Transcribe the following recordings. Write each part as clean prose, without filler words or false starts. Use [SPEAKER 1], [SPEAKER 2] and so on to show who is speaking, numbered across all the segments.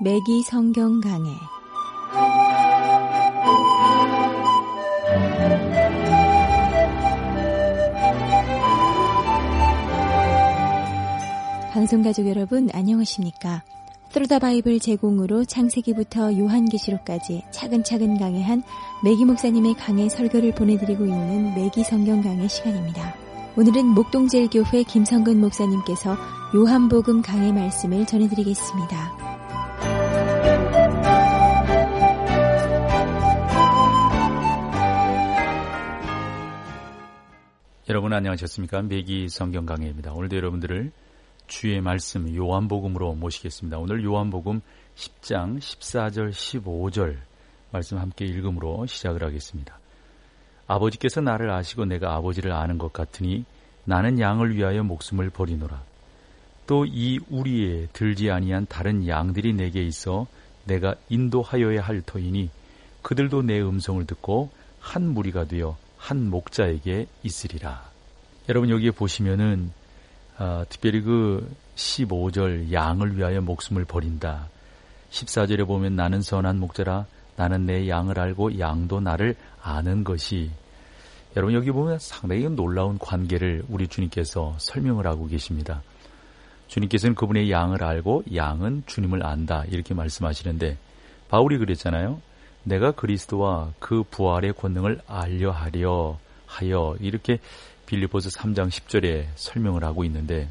[SPEAKER 1] 매기 성경 강해. 방송가족 여러분 안녕하십니까? 트루더 바이블 제공으로 창세기부터 요한계시록까지 차근차근 강해한 매기 목사님의 강해 설교를 보내드리고 있는 매기 성경 강해 시간입니다. 오늘은 목동제일교회 김성근 목사님께서 요한복음 강해 말씀을 전해드리겠습니다.
[SPEAKER 2] 여러분 안녕하셨습니까? 매기 성경 강해입니다. 오늘도 여러분들을 주의 말씀 요한복음으로 모시겠습니다. 오늘 요한복음 10장 14절 15절 말씀 함께 읽음으로 시작을 하겠습니다. 아버지께서 나를 아시고 내가 아버지를 아는 것 같으니 나는 양을 위하여 목숨을 버리노라. 또 이 우리에 들지 아니한 다른 양들이 내게 있어 내가 인도하여야 할 터이니 그들도 내 음성을 듣고 한 무리가 되어 한 목자에게 있으리라. 여러분 여기에 보시면은 특별히 그 15절 양을 위하여 목숨을 버린다. 14절에 보면 나는 선한 목자라 나는 내 양을 알고 양도 나를 아는 것이. 여러분 여기 보면 상당히 놀라운 관계를 우리 주님께서 설명을 하고 계십니다. 주님께서는 그분의 양을 알고 양은 주님을 안다 이렇게 말씀하시는데 바울이 그랬잖아요. 내가 그리스도와 그 부활의 권능을 알려하려 하여 이렇게 빌립보서 3장 10절에 설명을 하고 있는데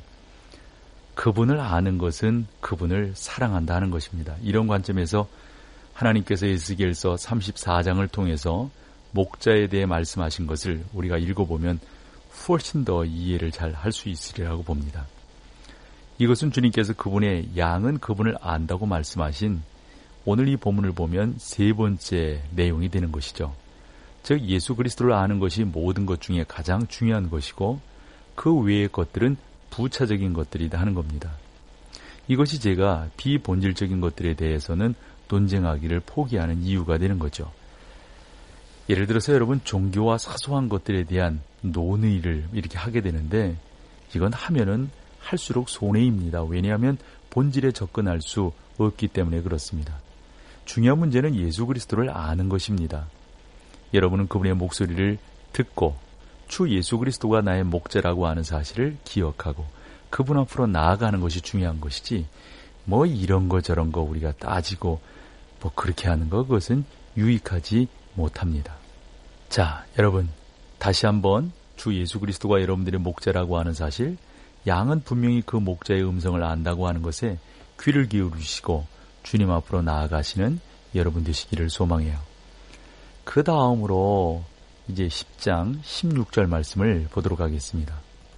[SPEAKER 2] 그분을 아는 것은 그분을 사랑한다 하는 것입니다. 이런 관점에서 하나님께서 에스겔서 34장을 통해서 목자에 대해 말씀하신 것을 우리가 읽어보면 훨씬 더 이해를 잘 할 수 있으리라고 봅니다. 이것은 주님께서 그분의 양은 그분을 안다고 말씀하신 오늘 이 본문을 보면 세 번째 내용이 되는 것이죠. 즉 예수 그리스도를 아는 것이 모든 것 중에 가장 중요한 것이고 그 외의 것들은 부차적인 것들이다 하는 겁니다. 이것이 제가 비본질적인 것들에 대해서는 논쟁하기를 포기하는 이유가 되는 거죠. 예를 들어서 여러분 종교와 사소한 것들에 대한 논의를 이렇게 하게 되는데 이건 하면은 할수록 손해입니다. 왜냐하면 본질에 접근할 수 없기 때문에 그렇습니다. 중요한 문제는 예수 그리스도를 아는 것입니다. 여러분은 그분의 목소리를 듣고 주 예수 그리스도가 나의 목자라고 하는 사실을 기억하고 그분 앞으로 나아가는 것이 중요한 것이지 뭐 이런 거 저런 거 우리가 따지고 뭐 그렇게 하는 거 그것은 유익하지 못합니다. 자, 여러분 다시 한번 주 예수 그리스도가 여러분들의 목자라고 하는 사실, 양은 분명히 그 목자의 음성을 안다고 하는 것에 귀를 기울이시고 주님 앞으로 나아가시는 여러분 되시기를 소망해요. 그 다음으로 이제 10장 16절 말씀을 보도록 하겠습니다.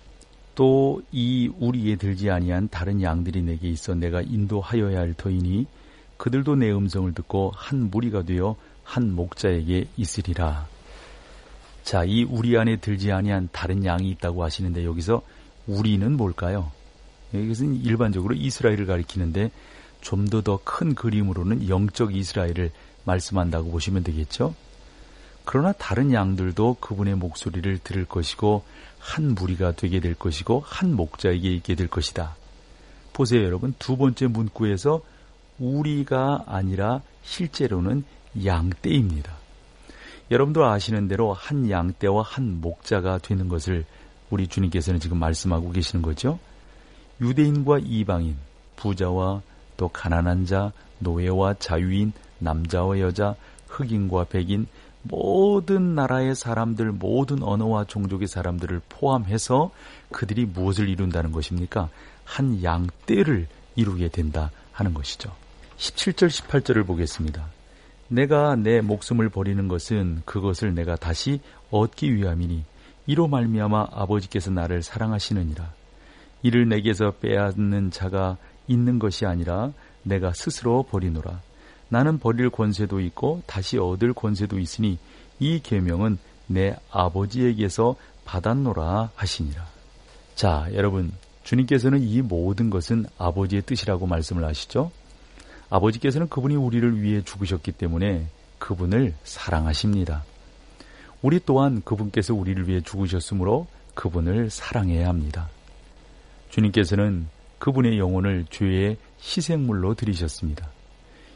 [SPEAKER 2] 또 이 우리에 들지 아니한 다른 양들이 내게 있어 내가 인도하여야 할 터이니 그들도 내 음성을 듣고 한 무리가 되어 한 목자에게 있으리라. 자, 이 우리 안에 들지 아니한 다른 양이 있다고 하시는데 여기서 우리는 뭘까요? 이것은 일반적으로 이스라엘을 가리키는데 좀 더 큰 그림으로는 영적 이스라엘을 말씀한다고 보시면 되겠죠. 그러나 다른 양들도 그분의 목소리를 들을 것이고 한 무리가 되게 될 것이고 한 목자에게 있게 될 것이다. 보세요 여러분, 두 번째 문구에서 우리가 아니라 실제로는 양떼입니다. 여러분도 아시는 대로 한 양떼와 한 목자가 되는 것을 우리 주님께서는 지금 말씀하고 계시는 거죠. 유대인과 이방인, 부자와 또 가난한 자, 노예와 자유인, 남자와 여자, 흑인과 백인, 모든 나라의 사람들, 모든 언어와 종족의 사람들을 포함해서 그들이 무엇을 이룬다는 것입니까? 한 양떼를 이루게 된다 하는 것이죠. 17절, 18절을 보겠습니다. 내가 내 목숨을 버리는 것은 그것을 내가 다시 얻기 위함이니 이로 말미암아 아버지께서 나를 사랑하시느니라. 이를 내게서 빼앗는 자가 있는 것이 아니라 내가 스스로 버리노라. 나는 버릴 권세도 있고 다시 얻을 권세도 있으니 이 계명은 내 아버지에게서 받았노라 하시니라. 자, 여러분, 주님께서는 이 모든 것은 아버지의 뜻이라고 말씀을 하시죠. 아버지께서는 그분이 우리를 위해 죽으셨기 때문에 그분을 사랑하십니다. 우리 또한 그분께서 우리를 위해 죽으셨으므로 그분을 사랑해야 합니다. 주님께서는 그분의 영혼을 죄의 희생물로 드리셨습니다.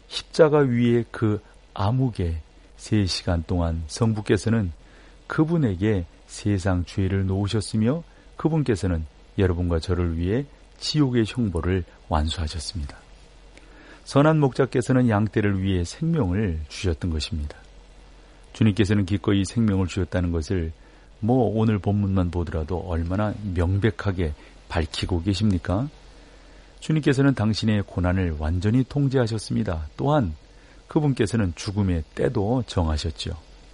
[SPEAKER 2] 십자가 위에 그 암흑에 3시간 동안 성부께서는 그분에게 세상 죄를 놓으셨으며 그분께서는 여러분과 저를 위해 지옥의 형벌을 완수하셨습니다. 선한 목자께서는 양떼를 위해 생명을 주셨던 것입니다. 주님께서는 기꺼이 생명을 주셨다는 것을 오늘 본문만 보더라도 얼마나 명백하게 밝히고 계십니까? 주님께서는 당신의 고난을 완전히 통제하셨습니다. 또한 그분께서는 죽음의 때도 정하셨죠.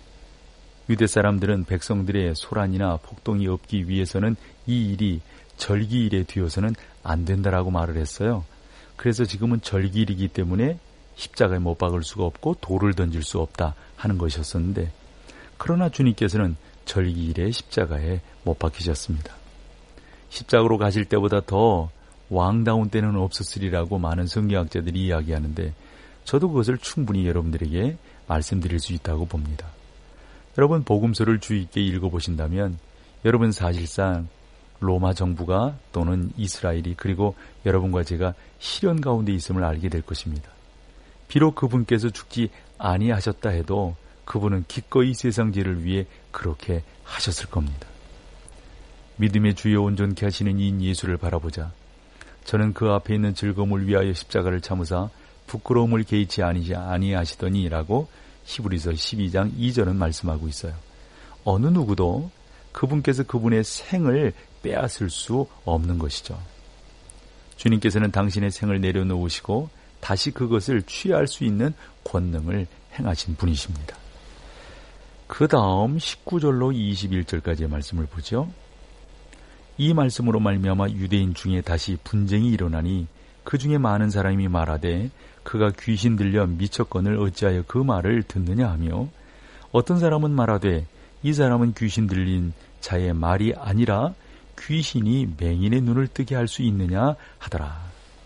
[SPEAKER 2] 유대 사람들은 백성들의 소란이나 폭동이 없기 위해서는 이 일이 절기일에 뒤어서는 안 된다라고 말을 했어요. 그래서 지금은 절기일이기 때문에 십자가에 못 박을 수가 없고 돌을 던질 수 없다 하는 것이었었는데, 그러나 주님께서는 절기일에 십자가에 못 박히셨습니다. 십자가로 가실 때보다 더 왕다운 때는 없었으리라고 많은 성경학자들이 이야기하는데, 저도 그것을 충분히 여러분들에게 말씀드릴 수 있다고 봅니다. 여러분, 복음서를 주의 있게 읽어보신다면 여러분 사실상 로마 정부가 또는 이스라엘이 그리고 여러분과 제가 시련 가운데 있음을 알게 될 것입니다. 비록 그분께서 죽지 아니하셨다 해도 그분은 기꺼이 세상 죄를 위해 그렇게 하셨을 겁니다. 믿음의 주여 온전케 하시는 이인 예수를 바라보자. 저는 그 앞에 있는 즐거움을 위하여 십자가를 참으사 부끄러움을 개의치 아니하시더니 라고 히브리서 12장 2절은 말씀하고 있어요. 어느 누구도 그분께서 그분의 생을 빼앗을 수 없는 것이죠. 주님께서는 당신의 생을 내려놓으시고 다시 그것을 취할 수 있는 권능을 행하신 분이십니다. 그 다음 19절로 21절까지의 말씀을 보죠. 이 말씀으로 말미암아 유대인 중에 다시 분쟁이 일어나니 그 중에 많은 사람이 말하되 그가 귀신 들려 미쳤거늘 어찌하여 그 말을 듣느냐 하며, 어떤 사람은 말하되 이 사람은 귀신 들린 자의 말이 아니라 귀신이 맹인의 눈을 뜨게 할 수 있느냐 하더라.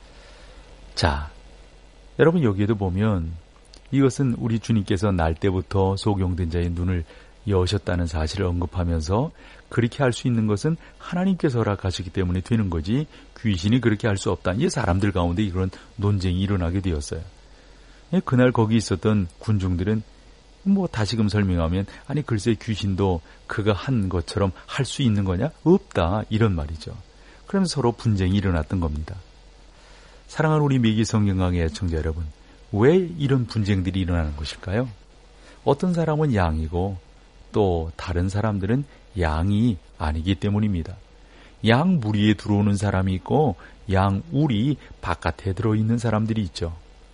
[SPEAKER 2] 자, 여러분 여기에도 보면 이것은 우리 주님께서 날 때부터 소경된 자의 눈을 여셨다는 사실을 언급하면서 그렇게 할 수 있는 것은 하나님께서 허락하시기 때문에 되는 거지 귀신이 그렇게 할 수 없다. 이 사람들 가운데 이런 논쟁이 일어나게 되었어요. 그날 거기 있었던 군중들은 다시금 설명하면 아니 글쎄 귀신도 그가 한 것처럼 할 수 있는 거냐? 없다. 이런 말이죠. 그러면서 서로 분쟁이 일어났던 겁니다. 사랑하는 우리 매기 성경강의 애청자 여러분, 왜 이런 분쟁들이 일어나는 것일까요? 어떤 사람은 양이고 또 다른 사람들은 양이 아니기 때문입니다. 양 무리에 들어오는 사람이 있고 양 우리 바깥에 들어있는 사람들이 있죠.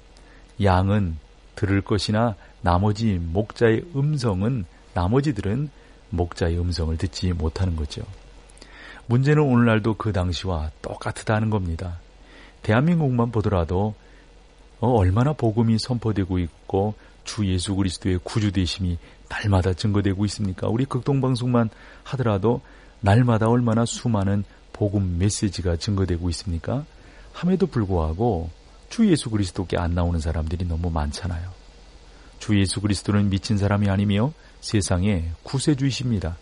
[SPEAKER 2] 양은 들을 것이나 나머지 목자의 음성은 나머지들은 목자의 음성을 듣지 못하는 거죠. 문제는 오늘날도 그 당시와 똑같다는 겁니다. 대한민국만 보더라도 얼마나 복음이 선포되고 있고 주 예수 그리스도의 구주되심이 날마다 증거되고 있습니까? 우리 극동방송만 하더라도 날마다 얼마나 수많은 복음 메시지가 증거되고 있습니까? 함에도 불구하고 주 예수 그리스도께 안 나오는 사람들이 너무 많잖아요. 주 예수 그리스도는 미친 사람이 아니며 세상의 구세주이십니다.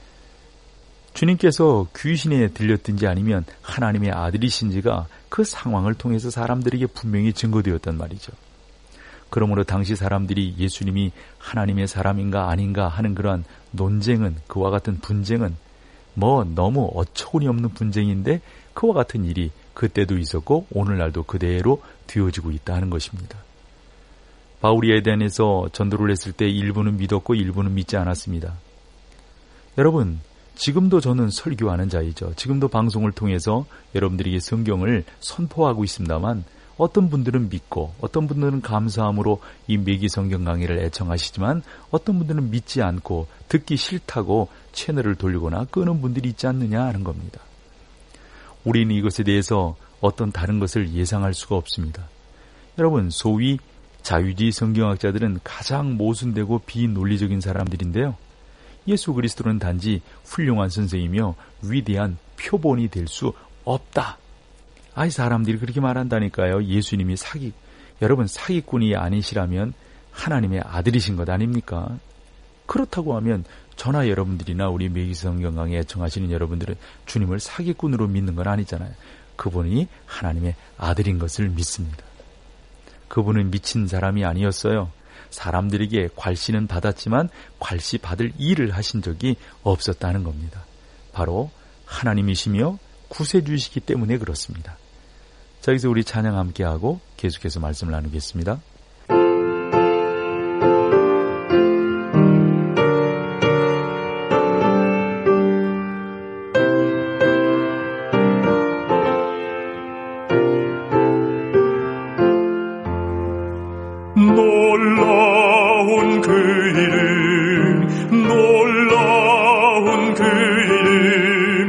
[SPEAKER 2] 주님께서 귀신에 들렸든지 아니면 하나님의 아들이신지가 그 상황을 통해서 사람들에게 분명히 증거되었단 말이죠. 그러므로 당시 사람들이 예수님이 하나님의 사람인가 아닌가 하는 그러한 논쟁은, 그와 같은 분쟁은 너무 어처구니 없는 분쟁인데 그와 같은 일이 그때도 있었고 오늘날도 그대로 되어지고 있다 하는 것입니다. 바울이 에덴에서 전도를 했을 때 일부는 믿었고 일부는 믿지 않았습니다. 여러분, 지금도 저는 설교하는 자이죠. 지금도 방송을 통해서 여러분들에게 성경을 선포하고 있습니다만 어떤 분들은 믿고 어떤 분들은 감사함으로 이 매기 성경 강의를 애청하시지만 어떤 분들은 믿지 않고 듣기 싫다고 채널을 돌리거나 끄는 분들이 있지 않느냐 하는 겁니다. 우리는 이것에 대해서 어떤 다른 것을 예상할 수가 없습니다. 여러분, 소위 자유주의 성경학자들은 가장 모순되고 비논리적인 사람들인데요. 예수 그리스도는 단지 훌륭한 선생이며 위대한 표본이 될 수 없다. 아이, 사람들이 그렇게 말한다니까요. 예수님이 여러분 사기꾼이 아니시라면 하나님의 아들이신 것 아닙니까? 그렇다고 하면 저나 여러분들이나 우리 매기 성경 강의에 애청하시는 여러분들은 주님을 사기꾼으로 믿는 건 아니잖아요. 그분이 하나님의 아들인 것을 믿습니다. 그분은 미친 사람이 아니었어요. 사람들에게 괄시는 받았지만 괄시 받을 일을 하신 적이 없었다는 겁니다. 바로 하나님이시며 구세주이시기 때문에 그렇습니다. 자, 여기서 우리 찬양 함께하고 계속해서 말씀을 나누겠습니다.
[SPEAKER 3] 놀라운 그 이름, 놀라운 그 이름,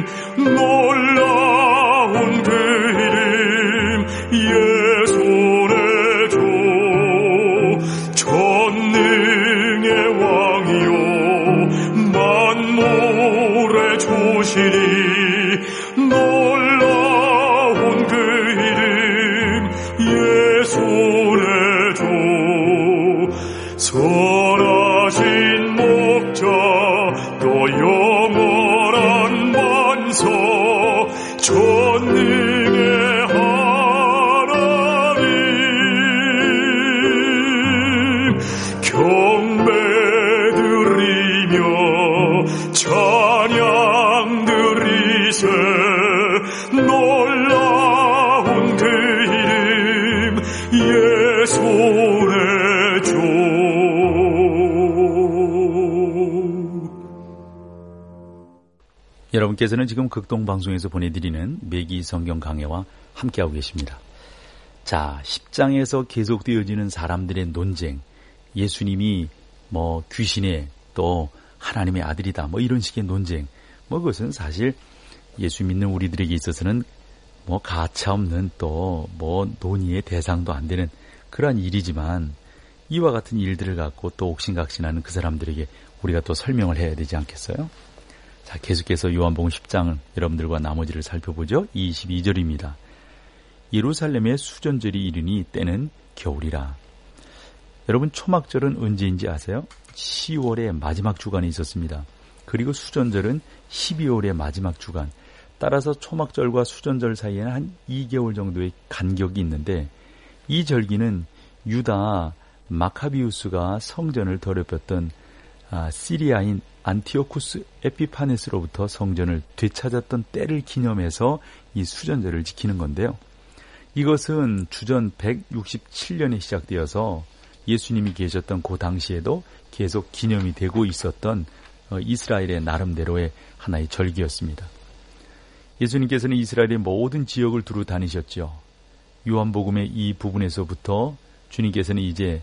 [SPEAKER 3] 놀라운 그 이름, 예수의 주, 전능의 왕이요 만물의 주시니, 놀라운 그 이름, 예수의 주, 선하신 목자 또 영원한 만사, 전능의 하나님, 경배드리며 찬양 드리세, 놀라운 그 이름, 예수의 주.
[SPEAKER 2] 여러분께서는 지금 극동방송에서 보내드리는 매기 성경 강해와 함께하고 계십니다. 자, 10장에서 계속되어지는 사람들의 논쟁, 예수님이 귀신의 또 하나님의 아들이다 이런 식의 논쟁, 그것은 사실 예수 믿는 우리들에게 있어서는 가차 없는 또 논의의 대상도 안 되는 그러한 일이지만, 이와 같은 일들을 갖고 또 옥신각신하는 그 사람들에게 우리가 또 설명을 해야 되지 않겠어요? 자, 계속해서 요한복음 10장 여러분들과 나머지를 살펴보죠. 22절입니다. 예루살렘의 수전절이 이르니 때는 겨울이라. 여러분, 초막절은 언제인지 아세요? 10월의 마지막 주간에 있었습니다. 그리고 수전절은 12월의 마지막 주간. 따라서 초막절과 수전절 사이에는 한 2개월 정도의 간격이 있는데, 이 절기는 유다 마카비우스가 성전을 더럽혔던 시리아인 안티오쿠스 에피파네스로부터 성전을 되찾았던 때를 기념해서 이 수전절을 지키는 건데요. 이것은 주전 167년에 시작되어서 예수님이 계셨던 그 당시에도 계속 기념이 되고 있었던 이스라엘의 나름대로의 하나의 절기였습니다. 예수님께서는 이스라엘의 모든 지역을 두루 다니셨죠. 요한복음의 이 부분에서부터 주님께서는 이제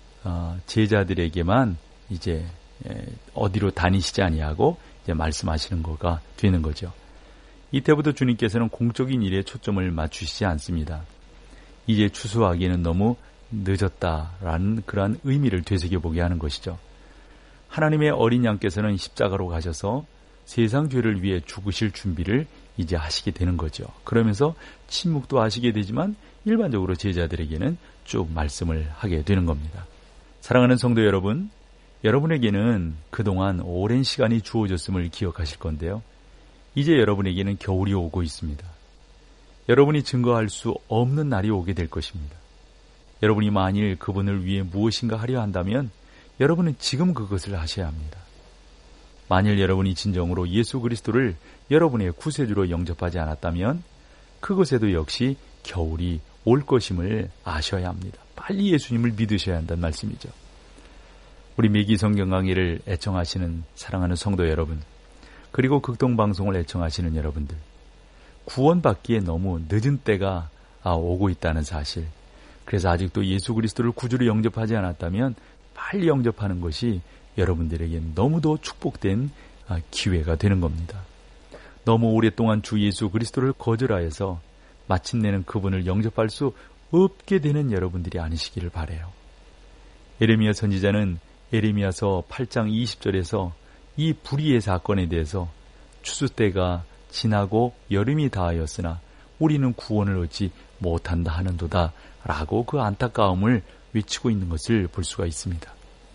[SPEAKER 2] 제자들에게만 이제 어디로 다니시지 아니하고 이제 말씀하시는 거가 되는 거죠. 이때부터 주님께서는 공적인 일에 초점을 맞추시지 않습니다. 이제 추수하기에는 너무 늦었다라는 그러한 의미를 되새겨보게 하는 것이죠. 하나님의 어린 양께서는 십자가로 가셔서 세상 죄를 위해 죽으실 준비를 이제 하시게 되는 거죠. 그러면서 침묵도 하시게 되지만 일반적으로 제자들에게는 쭉 말씀을 하게 되는 겁니다. 사랑하는 성도 여러분, 여러분에게는 그동안 오랜 시간이 주어졌음을 기억하실 건데요. 이제 여러분에게는 겨울이 오고 있습니다. 여러분이 증거할 수 없는 날이 오게 될 것입니다. 여러분이 만일 그분을 위해 무엇인가 하려 한다면 여러분은 지금 그것을 하셔야 합니다. 만일 여러분이 진정으로 예수 그리스도를 여러분의 구세주로 영접하지 않았다면 그것에도 역시 겨울이 올 것임을 아셔야 합니다. 빨리 예수님을 믿으셔야 한다는 말씀이죠. 우리 매기 성경 강의를 애청하시는 사랑하는 성도 여러분, 그리고 극동방송을 애청하시는 여러분들, 구원받기에 너무 늦은 때가 오고 있다는 사실, 그래서 아직도 예수 그리스도를 구주로 영접하지 않았다면 빨리 영접하는 것이 여러분들에게 너무도 축복된 기회가 되는 겁니다. 너무 오랫동안 주 예수 그리스도를 거절하여서 마침내는 그분을 영접할 수 없게 되는 여러분들이 아니시기를 바라요. 예레미야 선지자는 예레미야서 8장 20절에서 이 불의의 사건에 대해서 추수 때가 지나고 여름이 다하였으나 우리는 구원을 얻지 못한다 하는도다 라고 그 안타까움을 외치고 있는 것을 볼 수가 있습니다.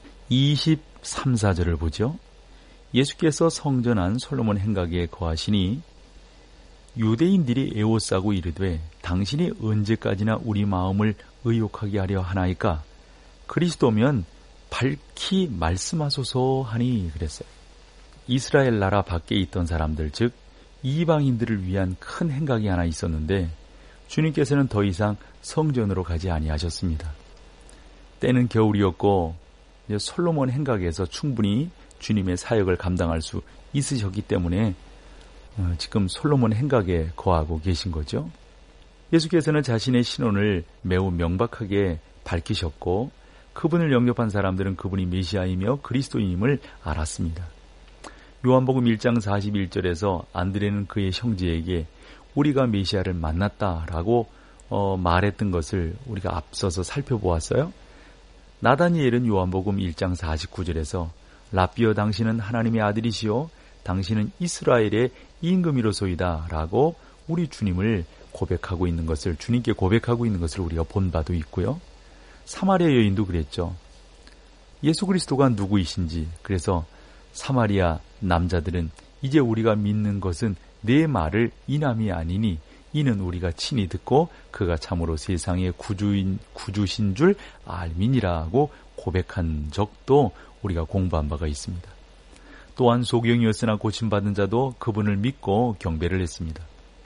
[SPEAKER 2] 23, 4절을 보죠. 예수께서 성전한 솔로몬 행각에 거하시니 유대인들이 애워싸고 이르되 당신이 언제까지나 우리 마음을 의욕하게 하려 하나이까? 그리스도면 밝히 말씀하소서 하니 그랬어요. 이스라엘 나라 밖에 있던 사람들, 즉 이방인들을 위한 큰 행각이 하나 있었는데 주님께서는 더 이상 성전으로 가지 아니하셨습니다. 때는 겨울이었고 솔로몬 행각에서 충분히 주님의 사역을 감당할 수 있으셨기 때문에 지금 솔로몬 행각에 거하고 계신 거죠. 예수께서는 자신의 신원을 매우 명백하게 밝히셨고 그분을 영접한 사람들은 그분이 메시아이며 그리스도인임을 알았습니다. 요한복음 1장 41절에서 안드레는 그의 형제에게 우리가 메시아를 만났다라고 말했던 것을 우리가 앞서서 살펴보았어요. 나다니엘은 요한복음 1장 49절에서 랍비여 당신은 하나님의 아들이시요 당신은 이스라엘의 임금이로소이다 라고 우리 주님을 고백하고 있는 것을, 주님께 고백하고 있는 것을 우리가 본 바도 있고요. 사마리아 여인도 그랬죠. 예수 그리스도가 누구이신지, 그래서 사마리아 남자들은 이제 우리가 믿는 것은 내 말을 인함이 아니니 이는 우리가 친히 듣고 그가 참으로 세상의 구주신 줄 알미니라고 고백한 적도 우리가 공부한 바가 있습니다. 또한 소경이었으나 고침받은 자도 그분을 믿고 경배를 했습니다.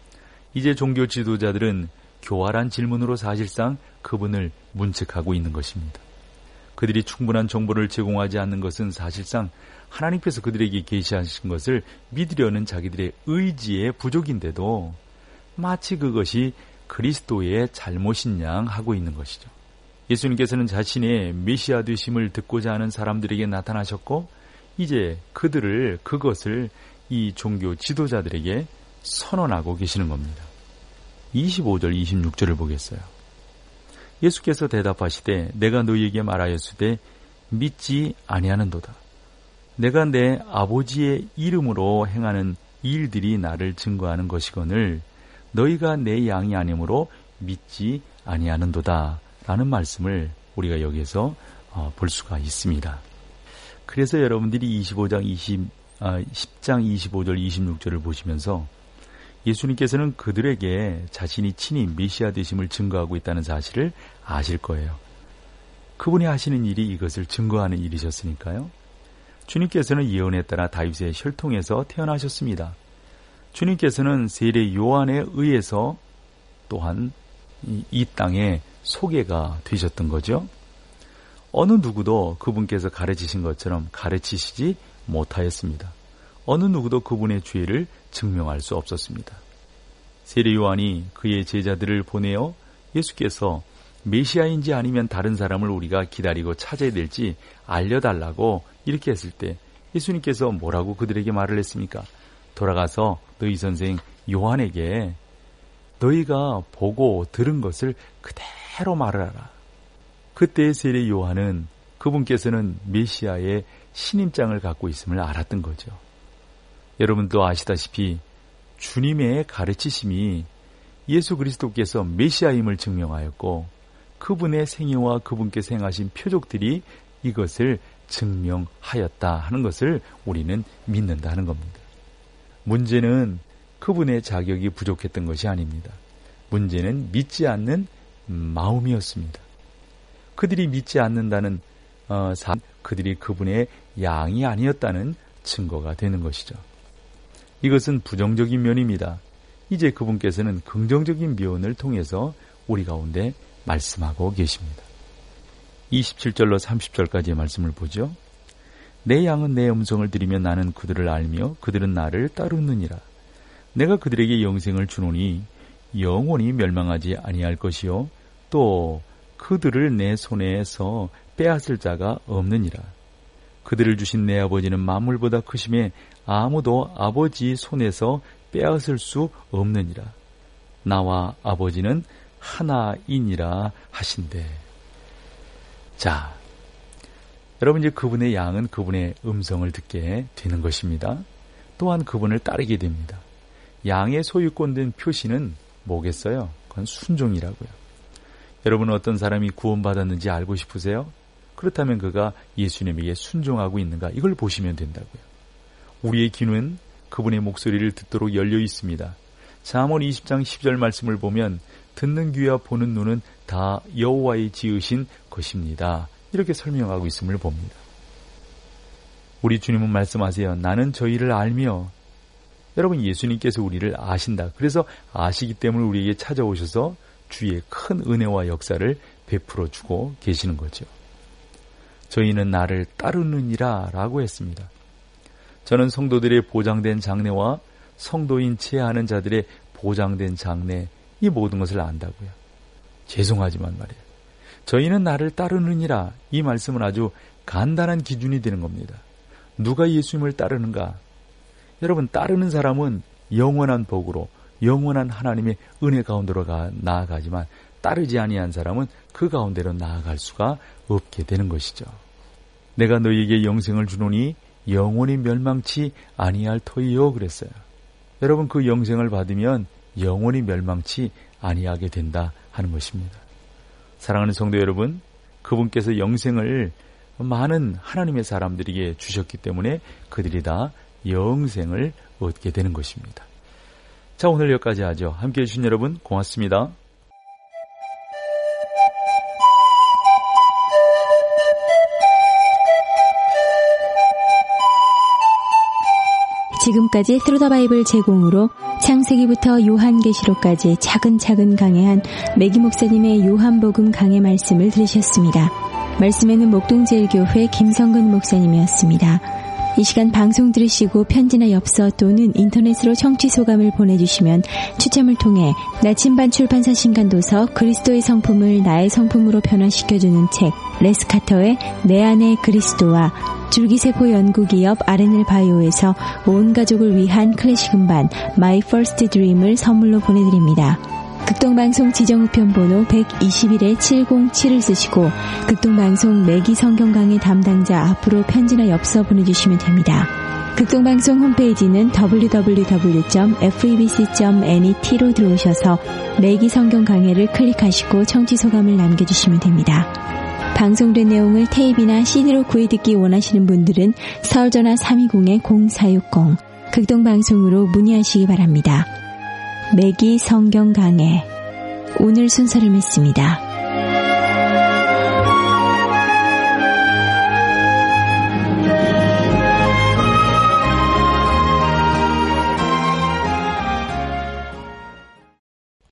[SPEAKER 2] 이제 종교 지도자들은 교활한 질문으로 사실상 그분을 문책하고 있는 것입니다. 그들이 충분한 정보를 제공하지 않는 것은 사실상 하나님께서 그들에게 계시하신 것을 믿으려는 자기들의 의지의 부족인데도 마치 그것이 그리스도의 잘못인 양 하고 있는 것이죠. 예수님께서는 자신의 메시아 되심을 듣고자 하는 사람들에게 나타나셨고 이제 그것을 이 종교 지도자들에게 선언하고 계시는 겁니다. 25절 26절을 보겠어요. 예수께서 대답하시되 내가 너희에게 말하였으되 믿지 아니하는도다. 내가 내 아버지의 이름으로 행하는 일들이 나를 증거하는 것이거늘 너희가 내 양이 아니므로 믿지 아니하는도다 라는 말씀을 우리가 여기에서 볼 수가 있습니다. 그래서 여러분들이 10장 25절 26절을 보시면서 예수님께서는 그들에게 자신이 친히 메시아 되심을 증거하고 있다는 사실을 아실 거예요. 그분이 하시는 일이 이것을 증거하는 일이셨으니까요. 주님께서는 예언에 따라 다윗의 혈통에서 태어나셨습니다. 주님께서는 세례 요한에 의해서 또한 이 땅에 소개가 되셨던 거죠. 어느 누구도 그분께서 가르치신 것처럼 가르치시지 못하였습니다. 어느 누구도 그분의 죄를 증명할 수 없었습니다. 세례 요한이 그의 제자들을 보내어 예수께서 메시아인지 아니면 다른 사람을 우리가 기다리고 찾아야 될지 알려달라고 이렇게 했을 때 예수님께서 뭐라고 그들에게 말을 했습니까? 돌아가서 너희 선생 요한에게 너희가 보고 들은 것을 그대로 말하라. 그때 세례 요한은 그분께서는 메시아의 신임장을 갖고 있음을 알았던 거죠. 여러분도 아시다시피 주님의 가르치심이 예수 그리스도께서 메시아임을 증명하였고 그분의 생애와 그분께서 행하신 표적들이 이것을 증명하였다 하는 것을 우리는 믿는다 하는 겁니다. 문제는 그분의 자격이 부족했던 것이 아닙니다. 문제는 믿지 않는 마음이었습니다. 그들이 믿지 않는다는 그들이 그분의 양이 아니었다는 증거가 되는 것이죠. 이것은 부정적인 면입니다. 이제 그분께서는 긍정적인 면을 통해서 우리 가운데 말씀하고 계십니다. 27절로 30절까지의 말씀을 보죠. 내 양은 내 음성을 들으며 나는 그들을 알며 그들은 나를 따르느니라. 내가 그들에게 영생을 주노니 영원히 멸망하지 아니할 것이요 또 그들을 내 손에서 빼앗을 자가 없느니라. 그들을 주신 내 아버지는 만물보다 크심에 아무도 아버지 손에서 빼앗을 수 없느니라. 나와 아버지는 하나이니라 하신대. 자, 여러분 이제 그분의 양은 그분의 음성을 듣게 되는 것입니다. 또한 그분을 따르게 됩니다. 양의 소유권된 표시는 뭐겠어요? 그건 순종이라고요. 여러분은 어떤 사람이 구원받았는지 알고 싶으세요? 그렇다면 그가 예수님에게 순종하고 있는가? 이걸 보시면 된다고요. 우리의 귀는 그분의 목소리를 듣도록 열려 있습니다. 잠언 20장 10절 말씀을 보면 듣는 귀와 보는 눈은 다 여호와의 지으신 것입니다. 이렇게 설명하고 있음을 봅니다. 우리 주님은 말씀하세요. 나는 저희를 알며. 여러분, 예수님께서 우리를 아신다. 그래서 아시기 때문에 우리에게 찾아오셔서 주의 큰 은혜와 역사를 베풀어 주고 계시는 거죠. 저희는 나를 따르느니라 라고 했습니다. 저는 성도들의 보장된 장래와 성도인 체하는 자들의 보장된 장래, 이 모든 것을 안다고요. 죄송하지만 말이에요. 저희는 나를 따르느니라, 이 말씀은 아주 간단한 기준이 되는 겁니다. 누가 예수님을 따르는가? 여러분, 따르는 사람은 영원한 복으로 영원한 하나님의 은혜 가운데로 나아가지만 따르지 아니한 사람은 그 가운데로 나아갈 수가 없게 되는 것이죠. 내가 너희에게 영생을 주노니 영원히 멸망치 아니할 터이요 그랬어요. 여러분, 그 영생을 받으면 영원히 멸망치 아니하게 된다 하는 것입니다. 사랑하는 성도 여러분, 그분께서 영생을 많은 하나님의 사람들에게 주셨기 때문에 그들이 다 영생을 얻게 되는 것입니다. 자, 오늘 여기까지 하죠. 함께해 주신 여러분 고맙습니다.
[SPEAKER 1] 지금까지 스루 더 바이블 제공으로 창세기부터 요한계시록까지 차근차근 강해한 매기 목사님의 요한복음 강해 말씀을 들으셨습니다. 말씀에는 목동제일교회 김성근 목사님이었습니다. 이 시간 방송 들으시고 편지나 엽서 또는 인터넷으로 청취 소감을 보내주시면 추첨을 통해 나침반 출판사 신간도서 그리스도의 성품을 나의 성품으로 변화시켜주는 책 레스카터의 내 안의 그리스도와 줄기세포 연구기업 R&L 바이오에서 온 가족을 위한 클래식 음반 My First Dream을 선물로 보내드립니다. 극동방송 지정우편번호 121-707을 쓰시고 극동방송 매기 성경강의 담당자 앞으로 편지나 엽서 보내주시면 됩니다. 극동방송 홈페이지는 www.febc.net로 들어오셔서 매기 성경강해를 클릭하시고 청취소감을 남겨주시면 됩니다. 방송된 내용을 테이프나 CD로 구해듣기 원하시는 분들은 서울전화 320-0460 극동방송으로 문의하시기 바랍니다. 매기 성경 강해 오늘 순서를 맺습니다.